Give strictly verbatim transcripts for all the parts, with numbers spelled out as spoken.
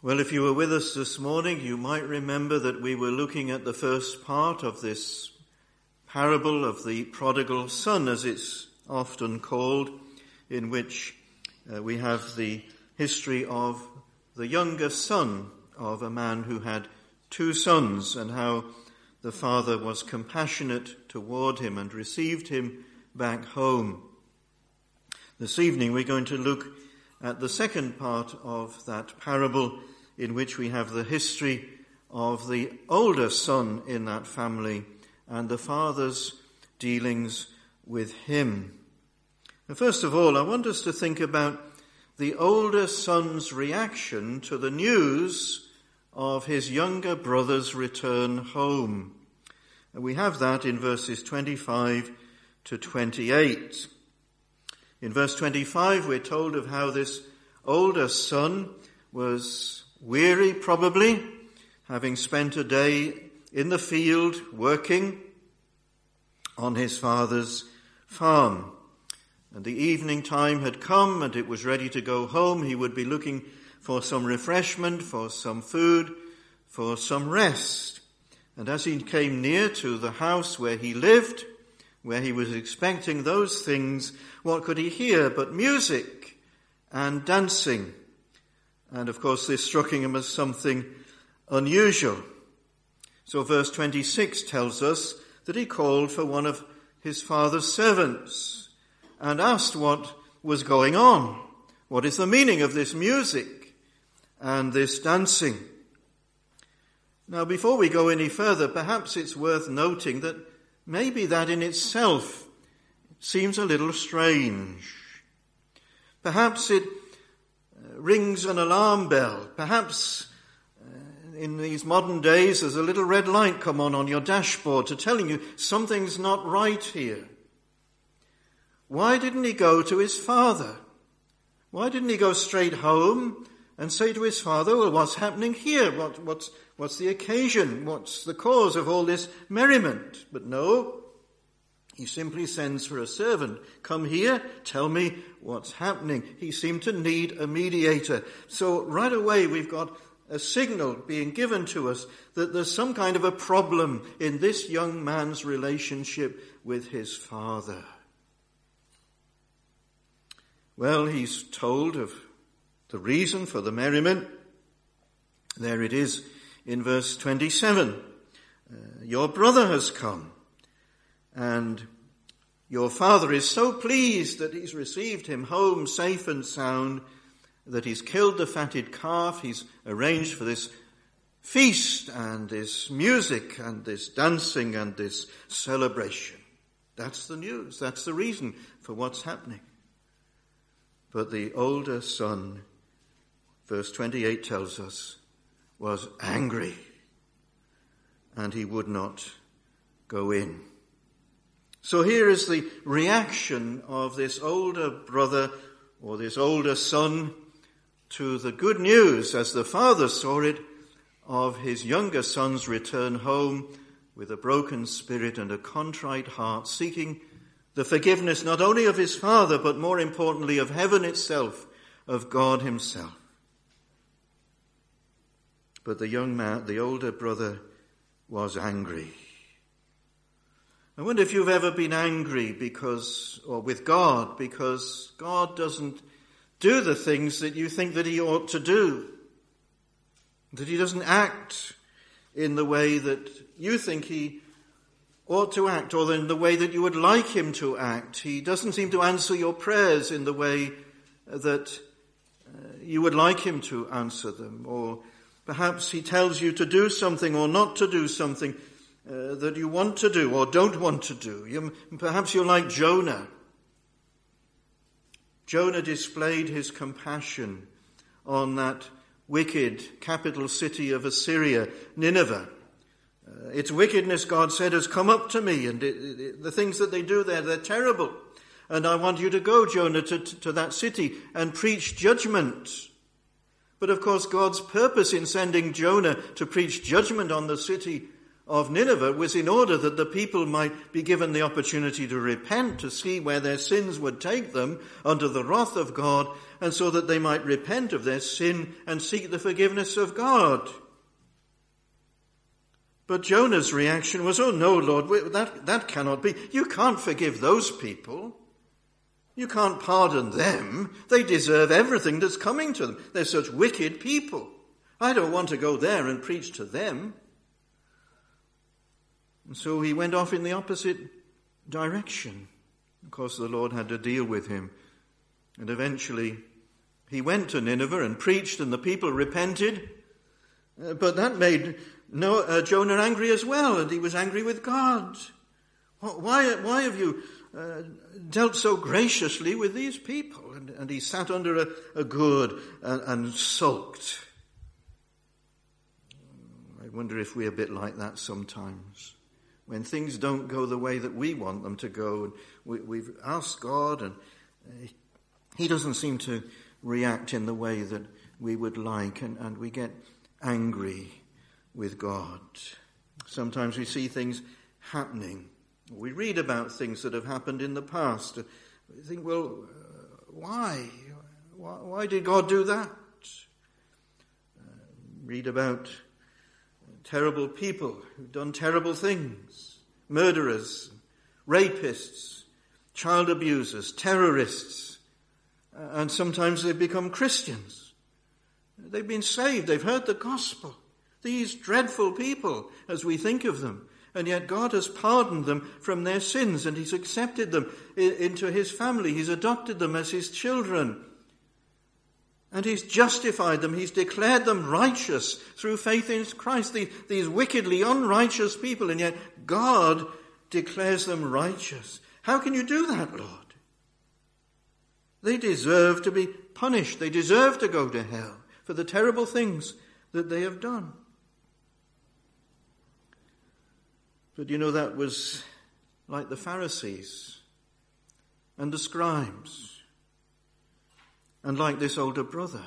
Well, if you were with us this morning, you might remember that we were looking at the first part of this parable of the prodigal son, as it's often called, in which uh, we have the history of the younger son of a man who had two sons, and how the father was compassionate toward him and received him back home. This evening we're going to look at the second part of that parable, in which we have the history of the older son in that family and the father's dealings with him. And first of all, I want us to think about the older son's reaction to the news of his younger brother's return home. And we have that in verses twenty-five to twenty-eight. In verse twenty-five, we're told of how this older son was weary, probably, having spent a day in the field working on his father's farm. And the evening time had come and it was ready to go home. He would be looking for some refreshment, for some food, for some rest. And as he came near to the house where he lived, where he was expecting those things, what could he hear but music and dancing? And of course, this struck him as something unusual. So verse twenty-six tells us that he called for one of his father's servants and asked what was going on. What is the meaning of this music and this dancing? Now, before we go any further, perhaps it's worth noting that maybe that in itself seems a little strange. Perhaps it rings an alarm bell. Perhaps uh, in these modern days there's a little red light come on on your dashboard to telling you something's not right here. Why didn't he go to his father? Why didn't he go straight home and say to his father, well, what's happening here? What, what's, what's the occasion? What's the cause of all this merriment? But no, he simply sends for a servant. Come here, tell me what's happening. He seemed to need a mediator. So right away we've got a signal being given to us that there's some kind of a problem in this young man's relationship with his father. Well, he's told of the reason for the merriment. There it is in verse twenty-seven. Uh, your brother has come. And your father is so pleased that he's received him home safe and sound, that he's killed the fatted calf, he's arranged for this feast and this music and this dancing and this celebration. That's the news. That's the reason for what's happening. But the older son, verse twenty-eight tells us, was angry, and he would not go in. So here is the reaction of this older brother or this older son to the good news, as the father saw it, of his younger son's return home with a broken spirit and a contrite heart, seeking the forgiveness not only of his father, but more importantly of heaven itself, of God himself. But the young man, the older brother, was angry. I wonder if you've ever been angry because, or with God, because God doesn't do the things that you think that he ought to do. That he doesn't act in the way that you think he ought to act, or in the way that you would like him to act. He doesn't seem to answer your prayers in the way that uh, you would like him to answer them. Or perhaps he tells you to do something or not to do something Uh, that you want to do or don't want to do. You, perhaps you're like Jonah. Jonah displayed his compassion on that wicked capital city of Assyria, Nineveh. Uh, its wickedness, God said, has come up to me, and it, it, the things that they do there, they're terrible. And I want you to go, Jonah, to, to that city and preach judgment. But of course, God's purpose in sending Jonah to preach judgment on the city of Nineveh was in order that the people might be given the opportunity to repent, to see where their sins would take them under the wrath of God, and so that they might repent of their sin and seek the forgiveness of God. But Jonah's reaction was, oh no, Lord, that, that cannot be. You can't forgive those people. You can't pardon them. They deserve everything that's coming to them. They're such wicked people. I don't want to go there and preach to them. And so he went off in the opposite direction. Of course, the Lord had to deal with him. And eventually he went to Nineveh and preached, and the people repented. Uh, but that made Noah, uh, Jonah angry as well, and he was angry with God. Why, why have you uh, dealt so graciously with these people? And, and he sat under a, a gourd and, and sulked. I wonder if we're a bit like that sometimes. When things don't go the way that we want them to go, and we, we've asked God, and he doesn't seem to react in the way that we would like, and, and we get angry with God. Sometimes we see things happening. We read about things that have happened in the past. We think, well, uh, why? why? Why did God do that? Uh, read about terrible people who've done terrible things. Murderers, rapists, child abusers, terrorists. Uh, and sometimes they've become Christians. They've been saved. They've heard the gospel. These dreadful people, as we think of them. And yet God has pardoned them from their sins, and he's accepted them into his family. He's adopted them as his children. And he's justified them. He's declared them righteous through faith in Christ. These, these wickedly unrighteous people, and yet God declares them righteous. How can you do that, Lord? They deserve to be punished. They deserve to go to hell for the terrible things that they have done. But you know, that was like the Pharisees and the scribes, and like this older brother.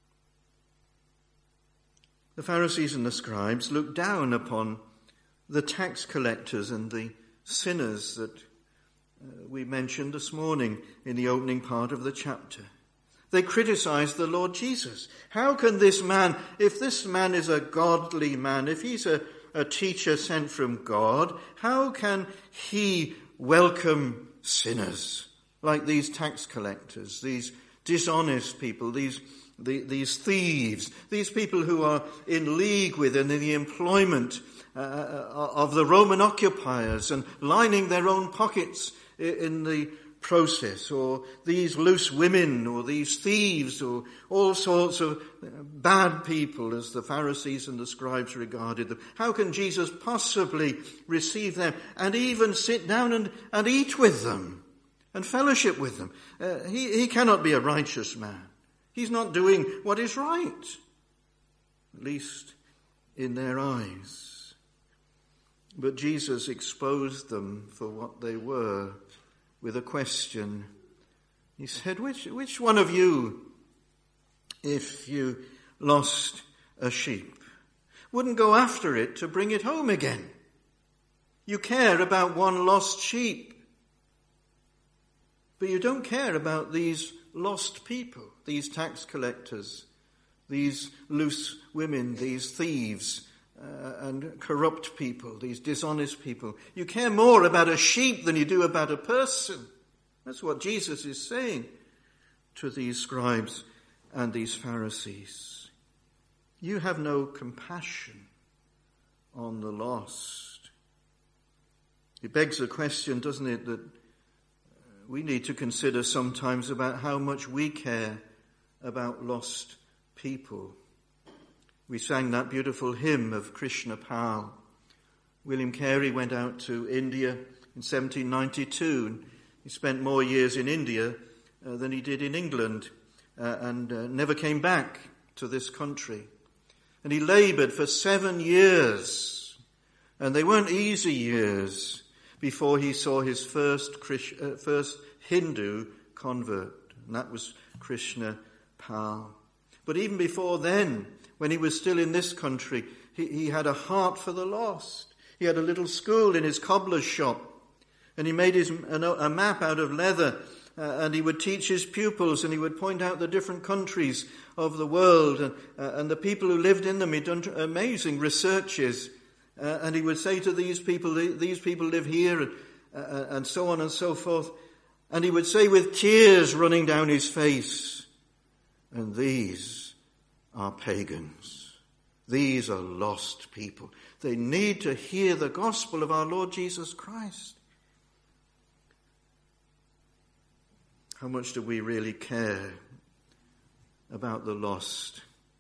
The Pharisees and the scribes looked down upon the tax collectors and the sinners that uh, we mentioned this morning in the opening part of the chapter. They criticized the Lord Jesus. How can this man, if this man is a godly man, if he's a a teacher sent from God, how can he welcome sinners like these tax collectors, these dishonest people, these the, these thieves, these people who are in league with and in the employment uh, of the Roman occupiers and lining their own pockets in the process, or these loose women, or these thieves, or all sorts of bad people as the Pharisees and the scribes regarded them. How can Jesus possibly receive them and even sit down and, and eat with them and fellowship with them? Uh, he, he cannot be a righteous man. He's not doing what is right, at least in their eyes. But Jesus exposed them for what they were with a question. He said, which, which one of you, if you lost a sheep, wouldn't go after it to bring it home again? You care about one lost sheep, but you don't care about these lost people, these tax collectors, these loose women, these thieves, Uh, and corrupt people, these dishonest people. You care more about a sheep than you do about a person. That's what Jesus is saying to these scribes and these Pharisees. You have no compassion on the lost. It begs a question, doesn't it, that we need to consider sometimes about how much we care about lost people. We sang that beautiful hymn of Krishna Pal. William Carey went out to India in seventeen ninety-two. And he spent more years in India uh, than he did in England, uh, and uh, never came back to this country. And he labored for seven years, and they weren't easy years, before he saw his first Krish, uh, first Hindu convert, and that was Krishna Pal. But even before then, when he was still in this country, he, he had a heart for the lost. He had a little school in his cobbler's shop, and he made his, a map out of leather, uh, and he would teach his pupils, and he would point out the different countries of the world and, uh, and the people who lived in them. He'd done amazing researches, uh, and he would say to these people, these people live here, and, uh, and so on and so forth. And he would say with tears running down his face, and these are pagans. These are lost people. They need to hear the gospel of our Lord Jesus Christ. How much do we really care about the lost?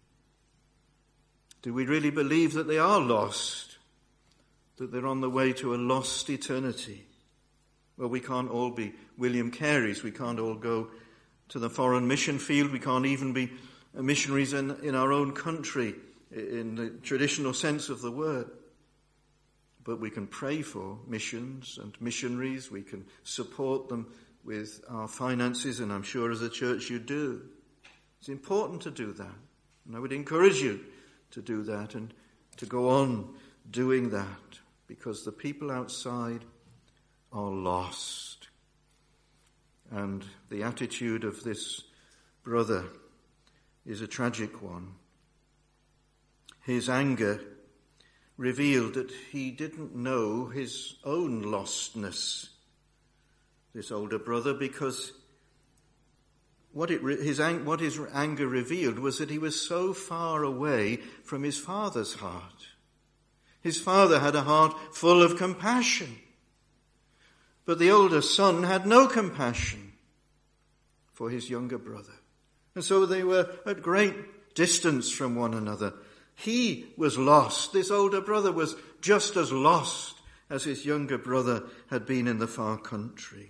Do we really believe that they are lost? That they're on the way to a lost eternity? Well, we can't all be William Careys. We can't all go to the foreign mission field. We can't even be missionaries in, in our own country in the traditional sense of the word. But we can pray for missions and missionaries. We can support them with our finances, and I'm sure as a church you do. It's important to do that. And I would encourage you to do that and to go on doing that, because the people outside are lost. And the attitude of this brother is a tragic one. His anger revealed that he didn't know his own lostness, this older brother, because what, it, his, what his anger revealed was that he was so far away from his father's heart. His father had a heart full of compassion, but the older son had no compassion for his younger brother. And so they were at great distance from one another. He was lost. This older brother was just as lost as his younger brother had been in the far country.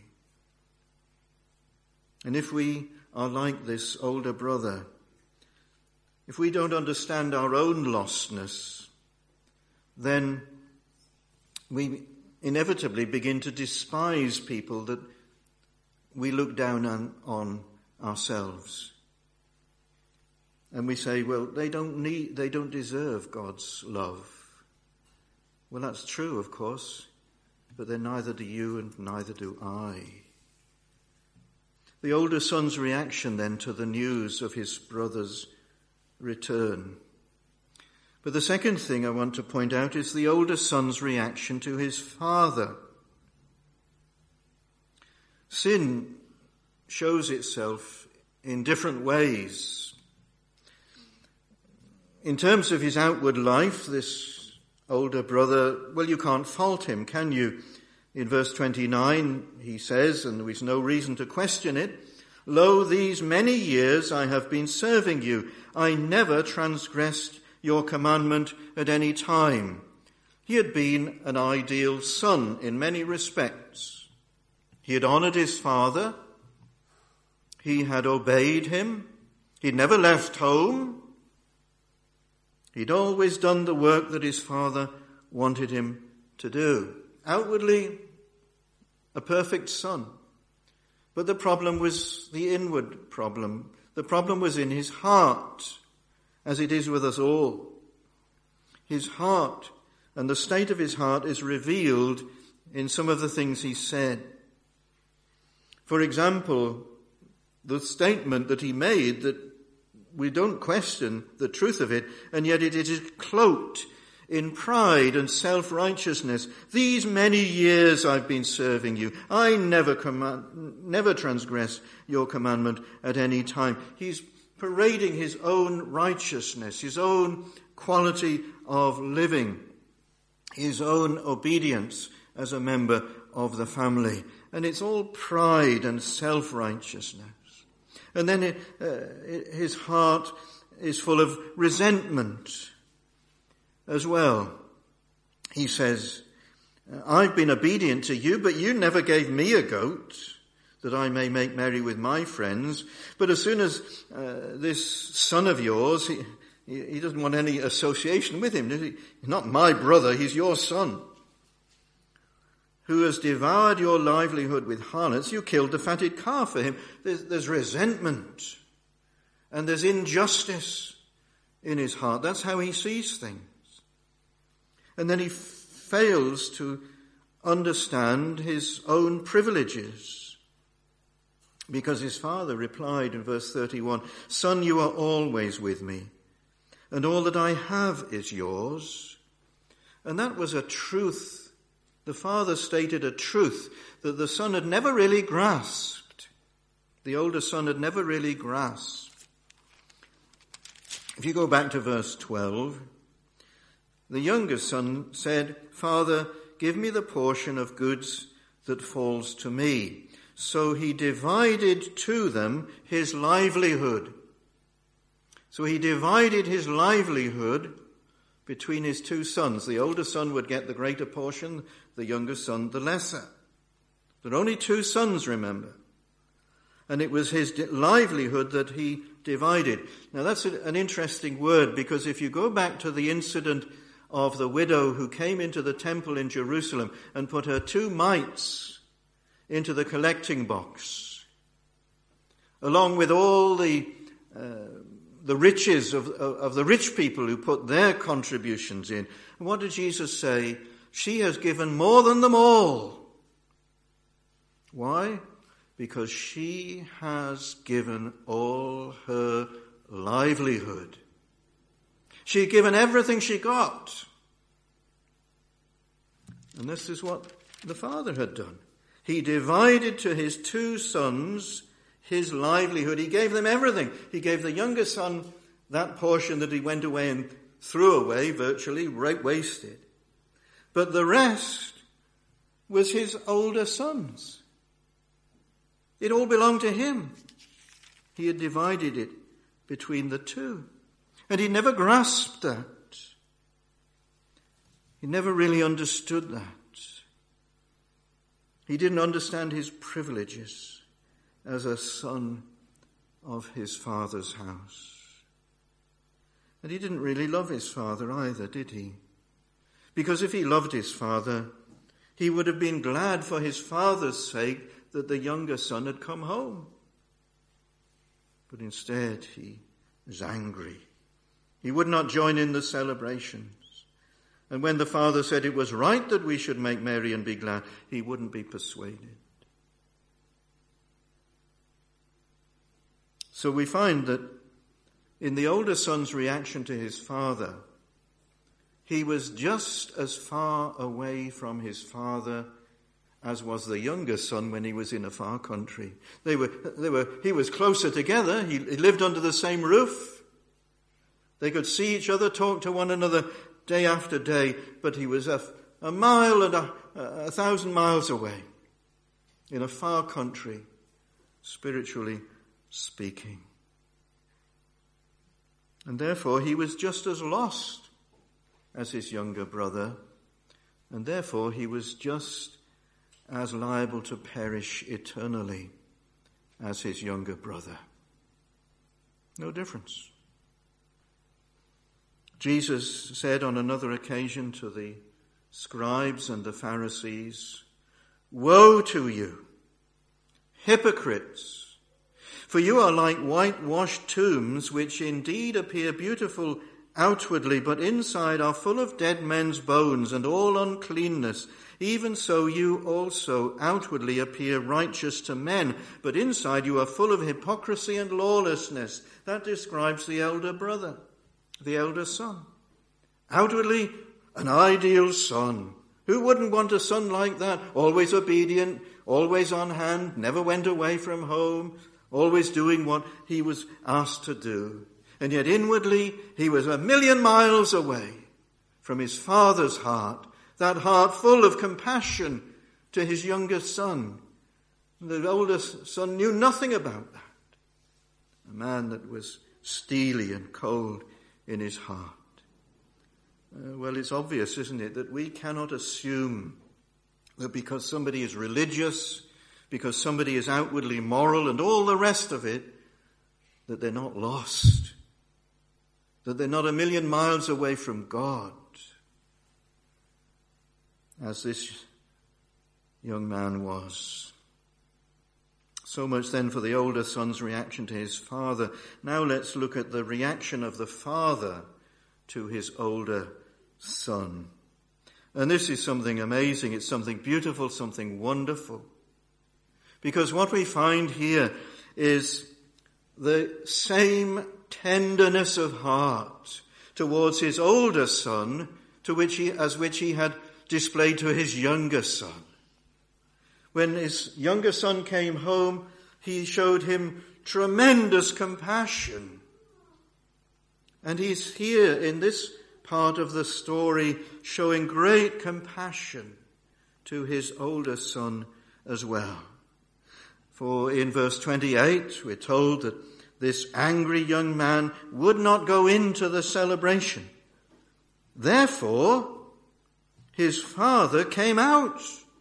And if we are like this older brother, if we don't understand our own lostness, then we inevitably begin to despise people that we look down on, on ourselves. And we say, well, they don't need, they don't deserve God's love. Well, that's true, of course, but then neither do you and neither do I. The older son's reaction then to the news of his brother's return. But the second thing I want to point out is the older son's reaction to his father. Sin shows itself in different ways. In terms of his outward life, this older brother, well, you can't fault him, can you? In verse twenty-nine, he says, and there is no reason to question it, "Lo, these many years I have been serving you. I never transgressed your commandment at any time." He had been an ideal son in many respects. He had honored his father. He had obeyed him. He'd never left home. He'd always done the work that his father wanted him to do. Outwardly, a perfect son. But the problem was the inward problem. The problem was in his heart, as it is with us all. His heart and the state of his heart is revealed in some of the things he said. For example, the statement that he made that we don't question the truth of it, and yet it is cloaked in pride and self-righteousness. "These many years I've been serving you. I never command, never transgress your commandment at any time." He's parading his own righteousness, his own quality of living, his own obedience as a member of the family. And it's all pride and self-righteousness. And then it, uh, his heart is full of resentment as well. He says, "I've been obedient to you, but you never gave me a goat that I may make merry with my friends." But as soon as uh, this son of yours, he, he doesn't want any association with him. He's not my brother, he's your son. "Who has devoured your livelihood with harlots, you killed the fatted calf for him." There's, there's resentment and there's injustice in his heart. That's how he sees things. And then he f- fails to understand his own privileges. Because his father replied in verse thirty-one, "Son, you are always with me, and all that I have is yours." And that was a truth. The father stated a truth that the son had never really grasped. The older son had never really grasped. If you go back to verse twelve, the younger son said, "Father, give me the portion of goods that falls to me." So he divided to them his livelihood. So he divided his livelihood between his two sons. The older son would get the greater portion, the younger son the lesser. There are only two sons, remember. And it was his livelihood that he divided. Now that's an interesting word, because if you go back to the incident of the widow who came into the temple in Jerusalem and put her two mites into the collecting box, along with all the uh, the riches of, of, of the rich people who put their contributions in. And what did Jesus say? She has given more than them all. Why? Because she has given all her livelihood. She had given everything she got. And this is what the father had done. He divided to his two sons his livelihood. He gave them everything. He gave the younger son that portion that he went away and threw away, virtually, right, wasted. But the rest was his older son's. It all belonged to him. He had divided it between the two. And he never grasped that. He never really understood that. He didn't understand his privileges as a son of his father's house. And he didn't really love his father either, did he? Because if he loved his father, he would have been glad for his father's sake that the younger son had come home. But instead, he was angry. He would not join in the celebrations. And when the father said it was right that we should make merry and be glad, he wouldn't be persuaded. So we find that in the older son's reaction to his father, he was just as far away from his father as was the younger son when he was in a far country. They were, they were, he was closer together. He, he lived under the same roof. They could see each other, talk to one another day after day, but he was a, a mile and a, a thousand miles away in a far country, spiritually speaking. And therefore he was just as lost as his younger brother, and therefore he was just as liable to perish eternally as his younger brother. No difference. Jesus said on another occasion to the scribes and the Pharisees, "Woe to you, hypocrites! For you are like whitewashed tombs, which indeed appear beautiful outwardly, but inside are full of dead men's bones and all uncleanness. Even so you also outwardly appear righteous to men, but inside you are full of hypocrisy and lawlessness." That describes the elder brother, the elder son. Outwardly, an ideal son. Who wouldn't want a son like that? Always obedient, always on hand, never went away from home, always doing what he was asked to do. And yet inwardly, he was a million miles away from his father's heart, that heart full of compassion to his younger son. The oldest son knew nothing about that. A man that was steely and cold in his heart. Uh, well, it's obvious, isn't it, that we cannot assume that because somebody is religious, because somebody is outwardly moral and all the rest of it, that they're not lost, that they're not a million miles away from God, as this young man was. So much then for the older son's reaction to his father. Now let's look at the reaction of the father to his older son. And this is something amazing. It's something beautiful, something wonderful. Because what we find here is the same tenderness of heart towards his older son to which he, as which he had displayed to his younger son. When his younger son came home, he showed him tremendous compassion. And he's here in this part of the story showing great compassion to his older son as well. For in verse twenty-eight, we're told that this angry young man would not go into the celebration. Therefore, his father came out.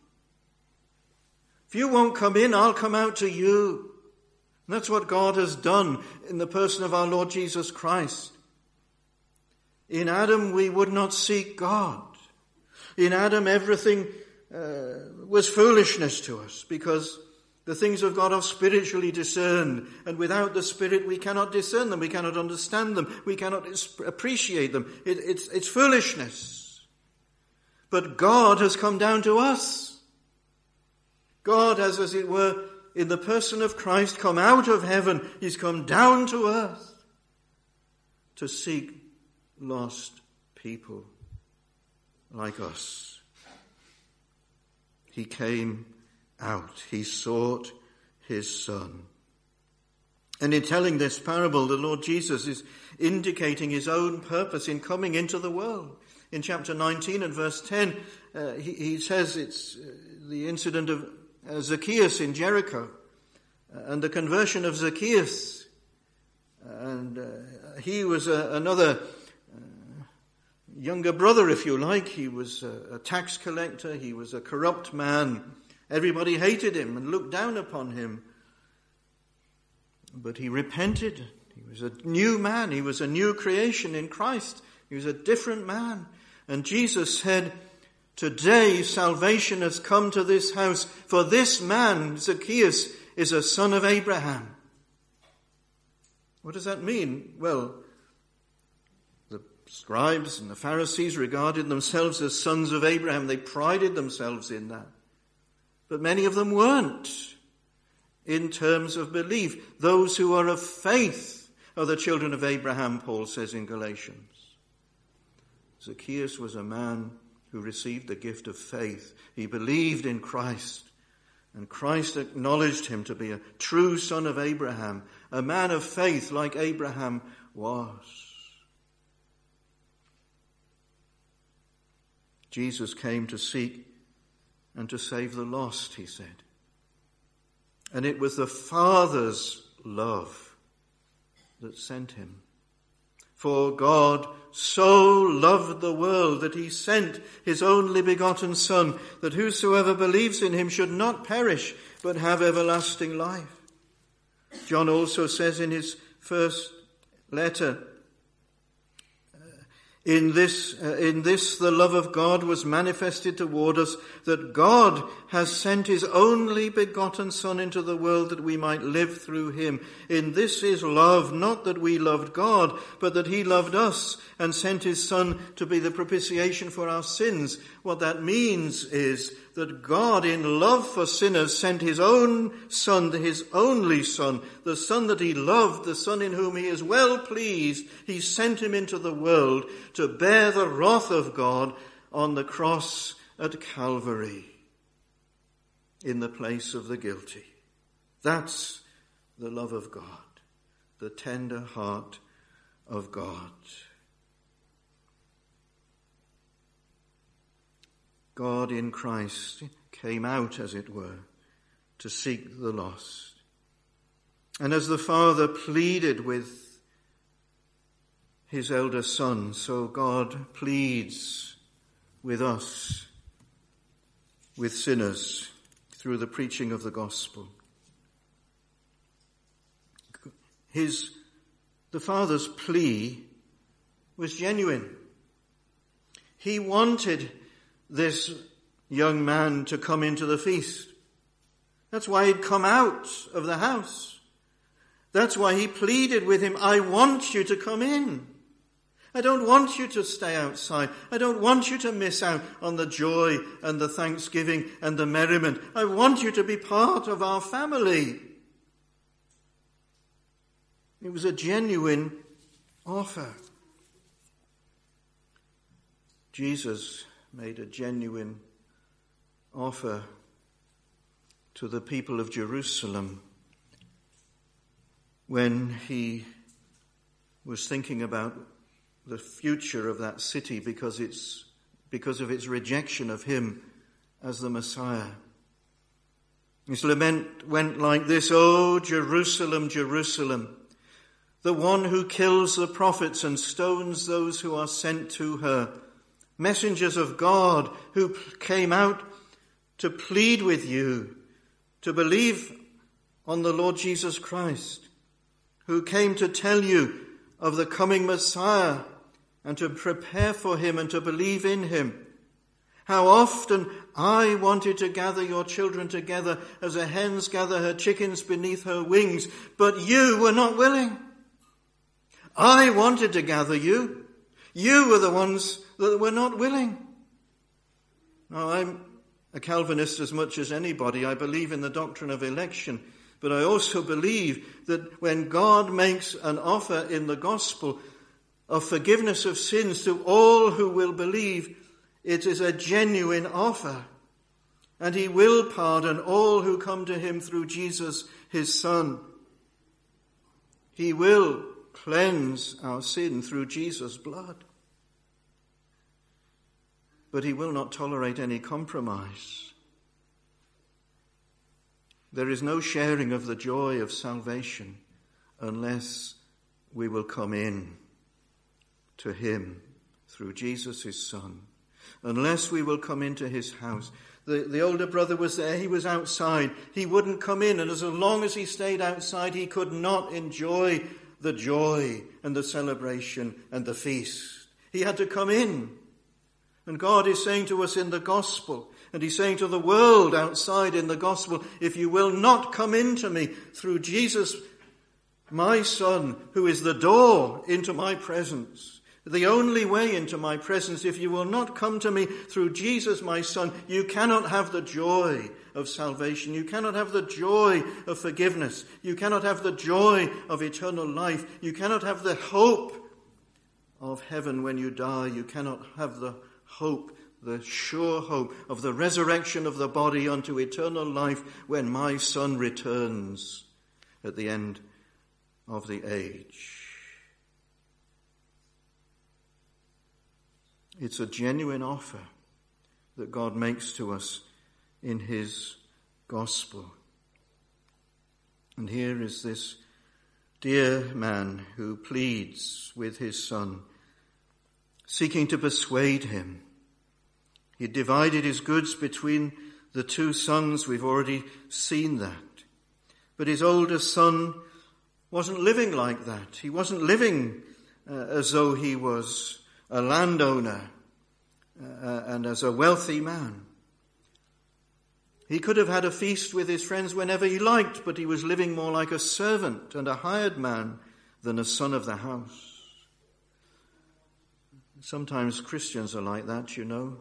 If you won't come in, I'll come out to you. And that's what God has done in the person of our Lord Jesus Christ. In Adam, we would not seek God. In Adam, everything uh, was foolishness to us because the things of God are spiritually discerned, and without the Spirit we cannot discern them, we cannot understand them, we cannot appreciate them. It, it's, it's foolishness. But God has come down to us. God has, as it were, in the person of Christ, come out of heaven. He's come down to earth to seek lost people like us. He came out. He sought his son. And in telling this parable, the Lord Jesus is indicating his own purpose in coming into the world. In chapter nineteen and verse ten, uh, he, he says it's uh, the incident of uh, Zacchaeus in Jericho uh, and the conversion of Zacchaeus. And uh, he was uh, another uh, younger brother, if you like. He was a, a tax collector. He was a corrupt man. Everybody hated him and looked down upon him. But he repented. He was a new man. He was a new creation in Christ. He was a different man. And Jesus said, today salvation has come to this house, for this man, Zacchaeus, is a son of Abraham. What does that mean? Well, the scribes and the Pharisees regarded themselves as sons of Abraham. They prided themselves in that. But many of them weren't in terms of belief. Those who are of faith are the children of Abraham, Paul says in Galatians. Zacchaeus was a man who received the gift of faith. He believed in Christ, and Christ acknowledged him to be a true son of Abraham, a man of faith like Abraham was. Jesus came to seek and to save the lost, he said. And it was the Father's love that sent him. For God so loved the world that he sent his only begotten Son, that whosoever believes in him should not perish, but have everlasting life. John also says in his first letter, In this, uh, in this the love of God was manifested toward us, that God has sent his only begotten Son into the world that we might live through him. In this is love, not that we loved God, but that he loved us and sent his Son to be the propitiation for our sins. What that means is that God, in love for sinners, sent his own Son, his only Son, the Son that he loved, the Son in whom he is well pleased. He sent him into the world to bear the wrath of God on the cross at Calvary in the place of the guilty. That's the love of God, the tender heart of God. God in Christ came out, as it were, to seek the lost. And as the Father pleaded with his elder Son, so God pleads with us, with sinners, through the preaching of the gospel. His, the Father's plea was genuine. He wanted this young man to come into the feast. That's why he'd come out of the house. That's why he pleaded with him, I want you to come in. I don't want you to stay outside. I don't want you to miss out on the joy and the thanksgiving and the merriment. I want you to be part of our family. It was a genuine offer. Jesus made a genuine offer to the people of Jerusalem when he was thinking about the future of that city because it's because of its rejection of him as the Messiah. His lament went like this: "O Jerusalem, Jerusalem, the one who kills the prophets and stones those who are sent to her, messengers of God who came out to plead with you to believe on the Lord Jesus Christ, who came to tell you of the coming Messiah and to prepare for him and to believe in him. How often I wanted to gather your children together as a hen's gather her chickens beneath her wings, but you were not willing. I wanted to gather you. You were the ones that were not willing." Now, I'm a Calvinist as much as anybody. I believe in the doctrine of election. But I also believe that when God makes an offer in the gospel of forgiveness of sins to all who will believe, it is a genuine offer. And he will pardon all who come to him through Jesus, his Son. He will cleanse our sin through Jesus' blood. But he will not tolerate any compromise. There is no sharing of the joy of salvation unless we will come in to him through Jesus, his Son. Unless we will come into his house. The, the older brother was there, he was outside. He wouldn't come in, and as long as he stayed outside, he could not enjoy the joy and the celebration and the feast. He had to come in. And God is saying to us in the gospel, and he's saying to the world outside in the gospel, if you will not come into me through Jesus, my Son, who is the door into my presence, the only way into my presence, if you will not come to me through Jesus, my Son, you cannot have the joy of salvation. You cannot have the joy of forgiveness. You cannot have the joy of eternal life. You cannot have the hope of heaven when you die. You cannot have the hope, the sure hope of the resurrection of the body unto eternal life when my Son returns at the end of the age. It's a genuine offer that God makes to us in his gospel. And here is this dear man who pleads with his son, seeking to persuade him. He divided his goods between the two sons. We've already seen that. But his older son wasn't living like that. He wasn't living uh, as though he was a landowner uh, and as a wealthy man. He could have had a feast with his friends whenever he liked, but he was living more like a servant and a hired man than a son of the house. Sometimes Christians are like that, you know.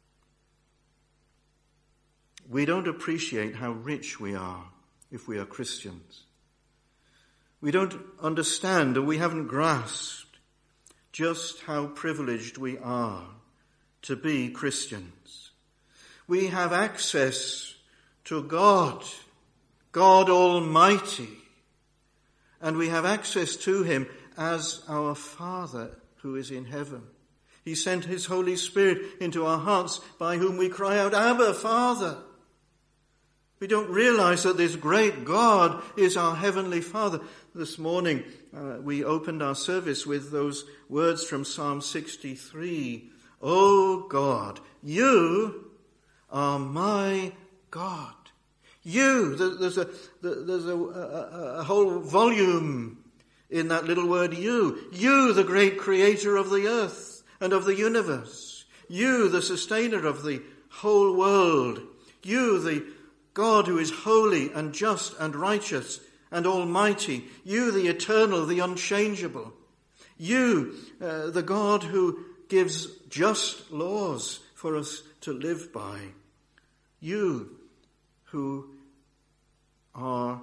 We don't appreciate how rich we are if we are Christians. We don't understand, or we haven't grasped just how privileged we are to be Christians. We have access to God, God Almighty, and we have access to him as our Father who is in heaven. He sent his Holy Spirit into our hearts by whom we cry out, Abba, Father. We don't realize that this great God is our Heavenly Father. This morning uh, we opened our service with those words from Psalm sixty-three. O God, you are my God. You, there's a, there's a, a, a whole volume in that little word you. You, the great creator of the earth and of the universe. You, the sustainer of the whole world. You, the God who is holy and just and righteous and almighty. You, the eternal, the unchangeable. You, uh, the God who gives just laws for us to live by. You who are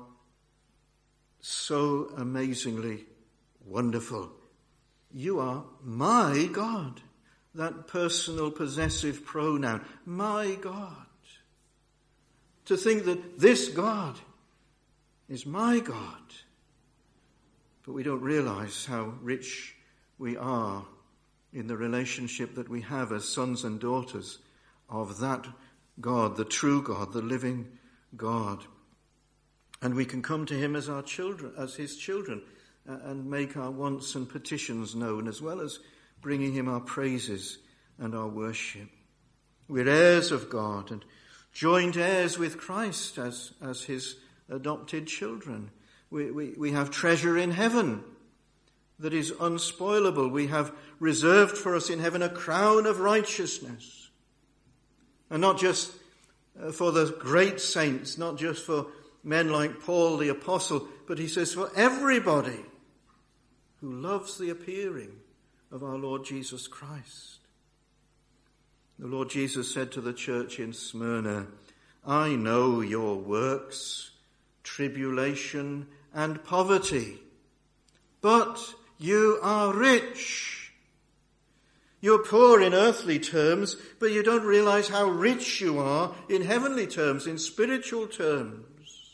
so amazingly wonderful. You are my God. That personal possessive pronoun, my God. To think that this God is my God. But we don't realize how rich we are in the relationship that we have as sons and daughters of that God, the true God, the living God. And we can come to him as our children, as his children, uh, and make our wants and petitions known, as well as bringing him our praises and our worship. We're heirs of God and joint heirs with Christ as, as his adopted children. We, we, we have treasure in heaven that is unspoilable. We have reserved for us in heaven a crown of righteousness. And not just for the great saints, not just for men like Paul the apostle, but he says for everybody who loves the appearing of our Lord Jesus Christ. The Lord Jesus said to the church in Smyrna, I know your works, tribulation and poverty, but you are rich. You're poor in earthly terms, but you don't realize how rich you are in heavenly terms, in spiritual terms.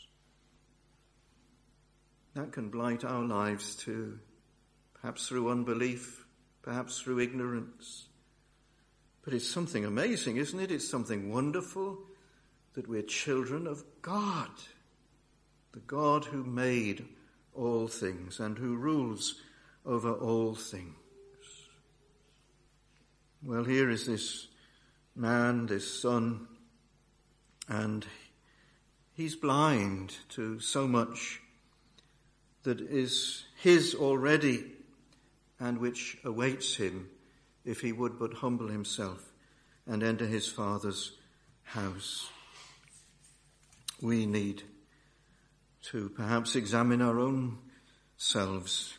That can blight our lives too, perhaps through unbelief, perhaps through ignorance. But it's something amazing, isn't it? It's something wonderful that we're children of God, the God who made all things and who rules over all things. Well, here is this man, this son, and he's blind to so much that is his already and which awaits him if he would but humble himself and enter his Father's house. We need to perhaps examine our own selves.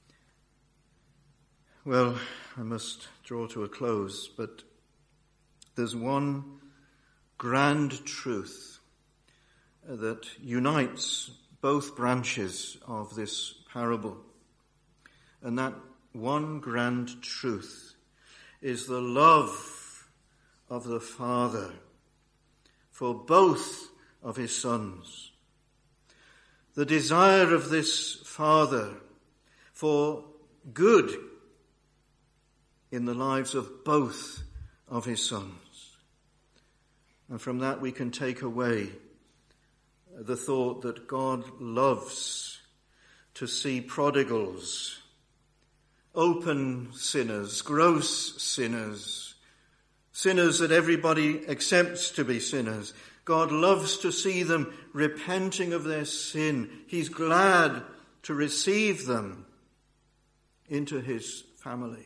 Well, I must draw to a close, but there's one grand truth that unites both branches of this parable. And that one grand truth is the love of the Father for both of his sons. The desire of this Father for good in the lives of both of his sons. And from that we can take away the thought that God loves to see prodigals, open sinners, gross sinners, sinners that everybody accepts to be sinners. God loves to see them repenting of their sin. He's glad to receive them into his family.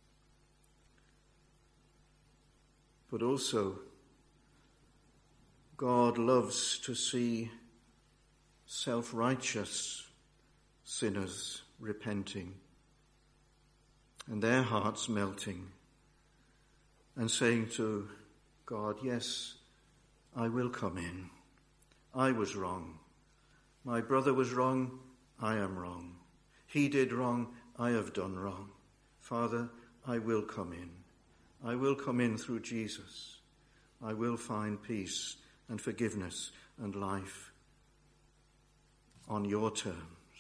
But also, God loves to see self-righteous sinners repenting and their hearts melting and saying to God, yes, I will come in. I was wrong. My brother was wrong. I am wrong. He did wrong. I have done wrong. Father, I will come in. I will come in through Jesus. I will find peace and forgiveness and life on your terms.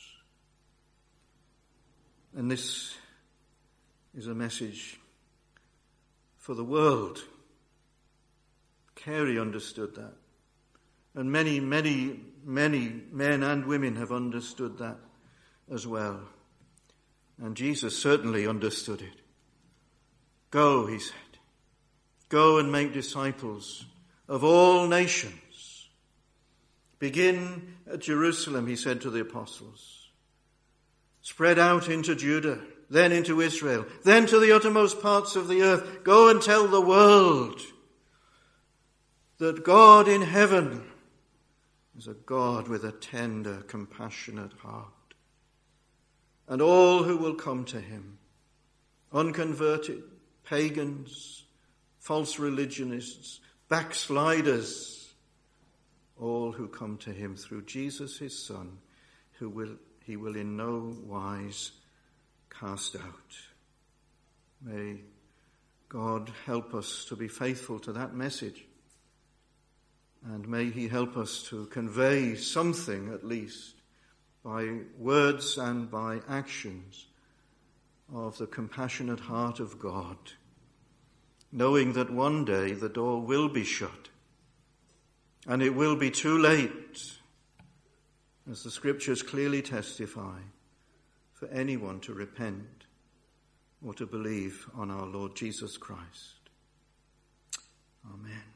And this is a message for the world. Carey understood that. And many, many, many men and women have understood that as well. And Jesus certainly understood it. Go, he said. Go and make disciples of all nations. Begin at Jerusalem, he said to the apostles. Spread out into Judah, then into Israel, then to the uttermost parts of the earth. Go and tell the world that God in heaven is a God with a tender, compassionate heart. And all who will come to him unconverted, pagans, false religionists, backsliders, all who come to him through Jesus his Son, who will he will in no wise cast out. May God help us to be faithful to that message, and may he help us to convey something at least by words and by actions of the compassionate heart of God, knowing that one day the door will be shut and it will be too late, as the scriptures clearly testify, for anyone to repent or to believe on our Lord Jesus Christ. Amen.